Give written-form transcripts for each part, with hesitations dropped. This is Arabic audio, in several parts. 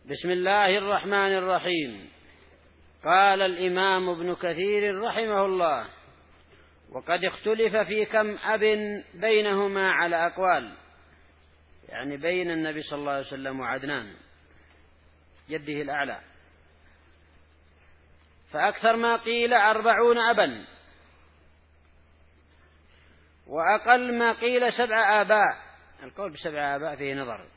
بسم الله الرحمن الرحيم. قال الإمام ابن كثير رحمه الله: وقد اختلف في كم أب بينهما على أقوال، يعني بين النبي صلى الله عليه وسلم وعدنان جده الأعلى، فأكثر ما قيل 40 أبا، وأقل ما قيل 7 آباء. القول ب7 آباء فيه نظر،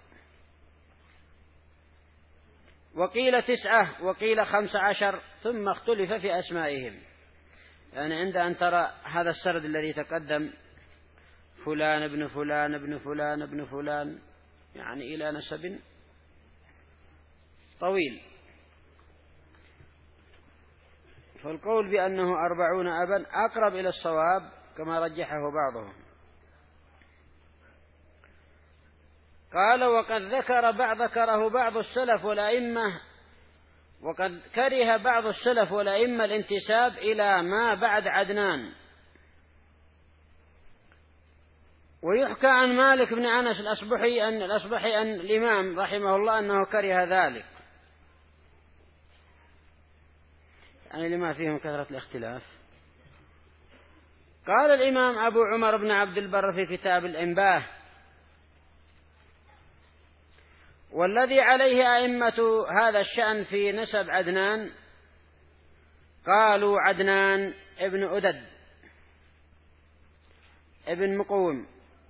وقيل 9 وقيل 15، ثم اختلف في أسمائهم. يعني عند أن ترى هذا السرد الذي تقدم، فلان ابن فلان ابن فلان ابن فلان، يعني إلى نسب طويل، فالقول بأنه 40 أبا أقرب إلى الصواب كما رجحه بعضهم. قال: وقد ذكره بعض السلف والأئمة، وقد كره بعض السلف والأئمة الانتساب إلى ما بعد عدنان. ويحكى عن مالك بن أنس الأصبحي أن الإمام رحمه الله أنه كره ذلك، يعني لما فيهم كثرة الاختلاف. قال الإمام أبو عمر بن عبد البر في كتاب الإنباه: والذي عليه أئمة هذا الشأن في نسب عدنان، قالوا: عدنان ابن أدد ابن مقوم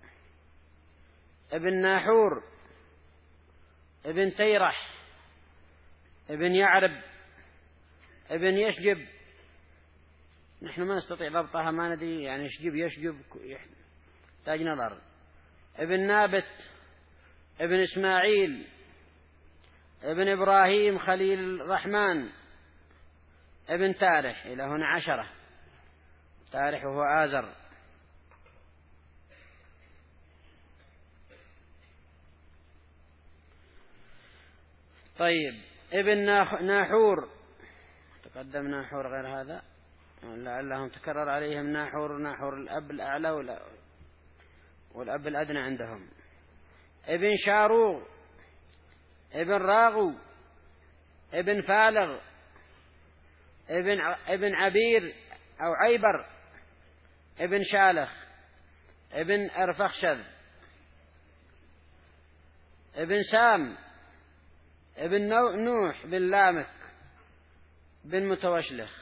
ابن ناحور ابن تيرح ابن يعرب ابن يشجب. نحن ما نستطيع ضبطها، ما ندري يعني يشجب تاج نظر. ابن نابت ابن إسماعيل ابن إبراهيم خليل الرحمن ابن تارح، إلى هنا 10. تارح وهو آزر. طيب، ابن ناحور، تقدم ناحور غير هذا، لعلهم تكرر عليهم ناحور الأب الأعلى والأب الأدنى عندهم. ابن شاروغ ابن راغو ابن فالغ ابن عبير أو عيبر ابن شالخ ابن أرفخشذ ابن سام ابن نوح بن لامك بن متوشلخ.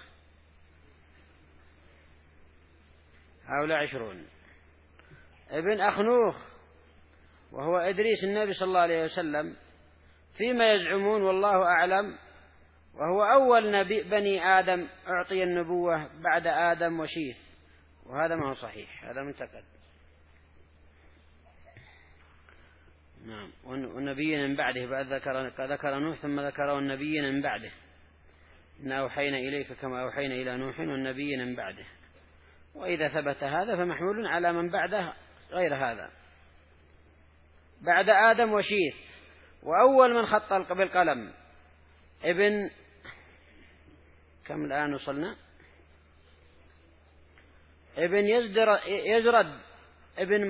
هؤلاء 20. ابن أخنوخ وهو إدريس النبي صلى الله عليه وسلم فيما يزعمون، والله أعلم، وهو أول نبي بني آدم أعطي النبوة بعد آدم وشيث، وهذا ما هو صحيح، هذا منتقد. نعم. والنبيين من بعده، بعد ذكر نوح ثم ذكر النبيين من بعده: إنا أوحينا إليك كما أوحينا إلى نوح والنبيين من بعده. وإذا ثبت هذا فمحمول على من بعده غير هذا، بعد آدم وشيث. وأول من خط بالقلم ابن كم الآن وصلنا؟ ابن يزرد ابن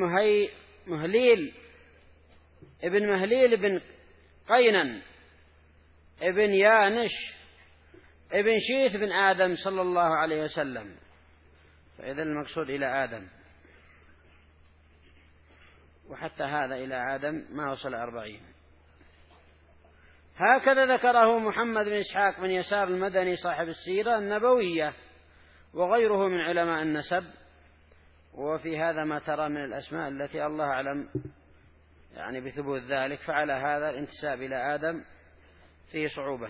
مهليل ابن قينن ابن يانش ابن شيث بن آدم صلى الله عليه وسلم. فإذا المقصود إلى آدم، وحتى هذا إلى آدم ما وصل 40. هكذا ذكره محمد بن إسحاق بن يسار المدني صاحب السيرة النبوية وغيره من علماء النسب. وفي هذا ما ترى من الأسماء التي الله أعلم يعني بثبوت ذلك، فعلى هذا الانتساب إلى آدم فيه صعوبة.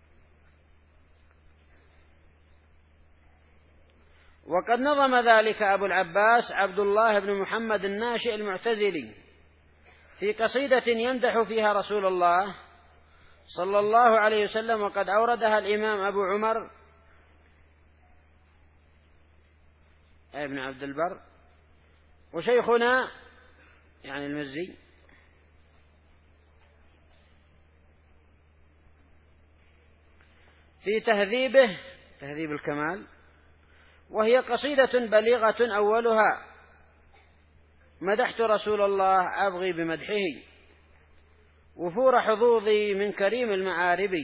وقد نظم ذلك أبو العباس عبد الله بن محمد الناشئ المعتزلي في قصيدة يمدح فيها رسول الله صلى الله عليه وسلم، وقد أوردها الإمام أبو عمر ابن عبد البر وشيخنا يعني المزي في تهذيب الكمال، وهي قصيدة بليغة أولها: مدحت رسول الله أبغي بمدحه، وفور حظوظي من كريم المعارب.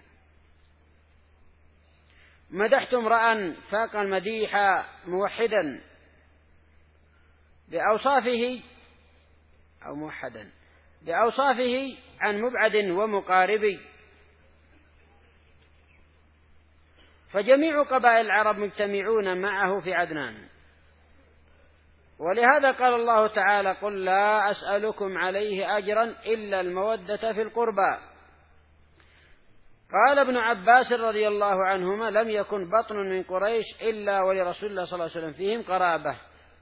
مدحت امرأ فاق المديح موحدا بأوصافه أو موحدا بأوصافه عن مبعد ومقارب. فجميع قبائل العرب مجتمعون معه في عدنان، ولهذا قال الله تعالى: قل لا أسألكم عليه أجرا إلا المودة في القربى. قال ابن عباس رضي الله عنهما: لم يكن بطن من قريش إلا ولرسول الله صلى الله عليه وسلم فيهم قرابة.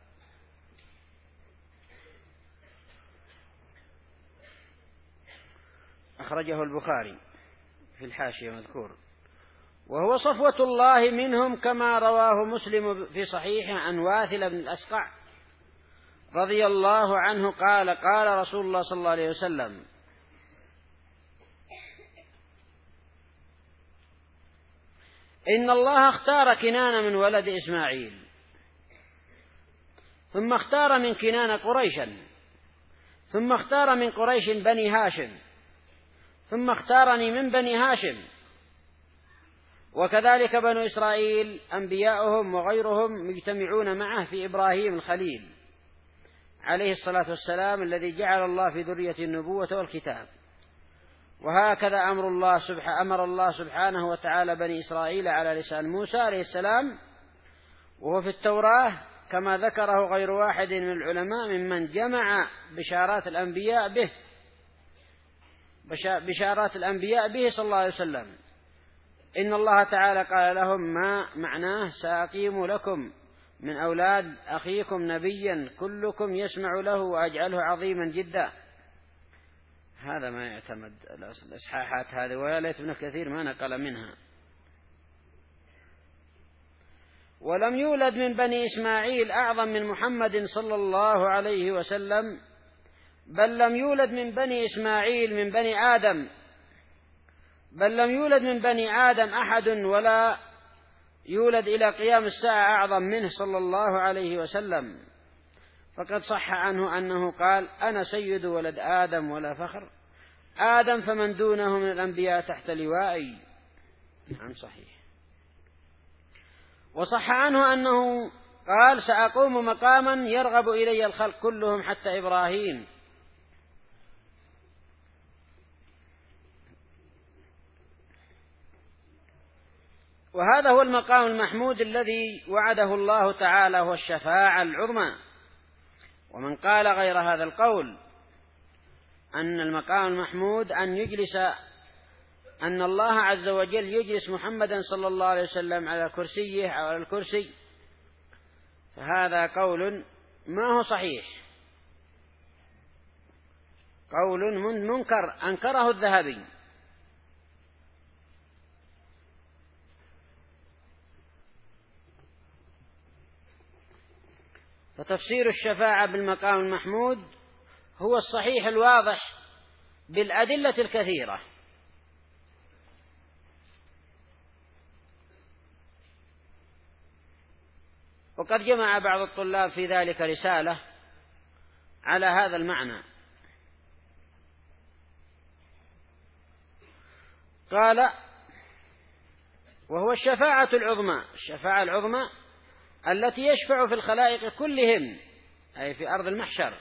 أخرجه البخاري في الحاشية مذكور. وهو صفوة الله منهم، كما رواه مسلم في صحيحه عن واثل بن الأسقع رضي الله عنه قال: قال رسول الله صلى الله عليه وسلم: إن الله اختار كنانة من ولد إسماعيل، ثم اختار من كنانة قريشا، ثم اختار من قريش بني هاشم، ثم اختارني من بني هاشم. وكذلك بنو إسرائيل أنبياؤهم وغيرهم مجتمعون معه في إبراهيم الخليل عليه الصلاة والسلام، الذي جعل الله في ذرية النبوة والكتاب. وهكذا أمر الله سبحانه وتعالى بني إسرائيل على لسان موسى عليه السلام، وهو في التوراة، كما ذكره غير واحد من العلماء ممن جمع بشارات الأنبياء به صلى الله عليه وسلم. إن الله تعالى قال لهم: ما معناه سأقيم لكم من أولاد أخيكم نبيا كلكم يسمع له وأجعله عظيما جدا. هذا ما يعتمد الإصحاحات هذه، ويا ليت ابن كثير ما نقل منها. ولم يولد من بني إسماعيل أعظم من محمد صلى الله عليه وسلم، بل لم يولد من بني إسماعيل بل لم يولد من بني آدم أحد، ولا يولد إلى قيام الساعة أعظم منه صلى الله عليه وسلم. فقد صح عنه أنه قال: أنا سيد ولد آدم ولا فخر، آدم فمن دونه من الأنبياء تحت لوائي. نعم صحيح. وصح عنه أنه قال: سأقوم مقاما يرغب إلي الخلق كلهم حتى إبراهيم. وهذا هو المقام المحمود الذي وعده الله تعالى، هو الشفاعة العظمى. ومن قال غير هذا القول، أن المقام المحمود أن الله عز وجل يجلس محمدا صلى الله عليه وسلم على كرسيه أو على الكرسي، فهذا قول ما هو صحيح، قول منكر أنكره الذهبي. فتفسير الشفاعة بالمقام المحمود هو الصحيح الواضح بالأدلة الكثيرة. وقد جمع بعض الطلاب في ذلك رسالة على هذا المعنى. قال: وهو الشفاعة العظمى التي يشفع في الخلائق كلهم، أي في أرض المحشر،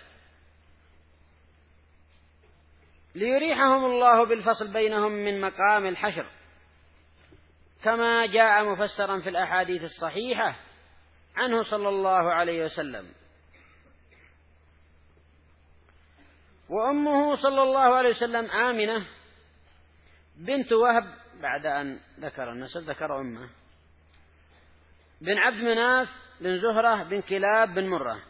ليريحهم الله بالفصل بينهم من مقام الحشر، كما جاء مفسرا في الأحاديث الصحيحة عنه صلى الله عليه وسلم. وأمه صلى الله عليه وسلم آمنة بنت وهب، بعد أن ذكر النسب ذكر أمه، بن عبد مناف بن زهرة بن كلاب بن مرة،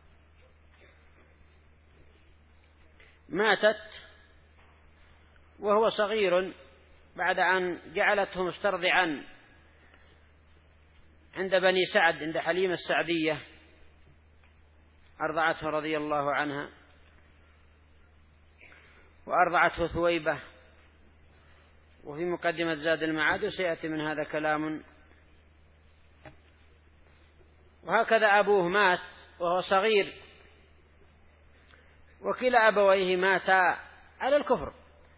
ماتت وهو صغير بعد أن جعلته مسترضعا عند بني سعد، عند حليمة السعدية، أرضعته رضي الله عنها، وأرضعته ثويبة. وفي مقدمة زاد المعاد وسيأتي من هذا كلام. وهكذا أبوه مات وهو صغير، وكلا أبويه ماتا على الكفر،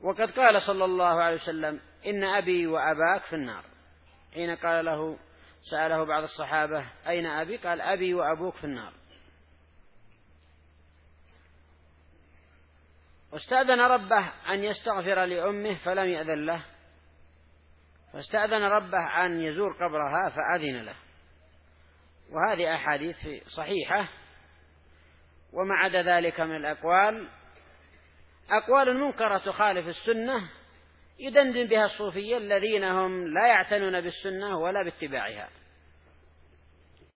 وقد قال صلى الله عليه وسلم إن أبي وأباك في النار، حين قال له سأله بعض الصحابة أين أبي؟ قال أبي وأبوك في النار. واستأذن ربه أن يستغفر لأمه فلم يأذن له، فاستأذن ربه أن يزور قبرها فأذن له. وهذه أحاديث صحيحة. وما عدا ذلك من الأقوال أقوال منكرة تخالف السنة يدندن بها الصوفية الذين هم لا يعتنون بالسنة ولا باتباعها.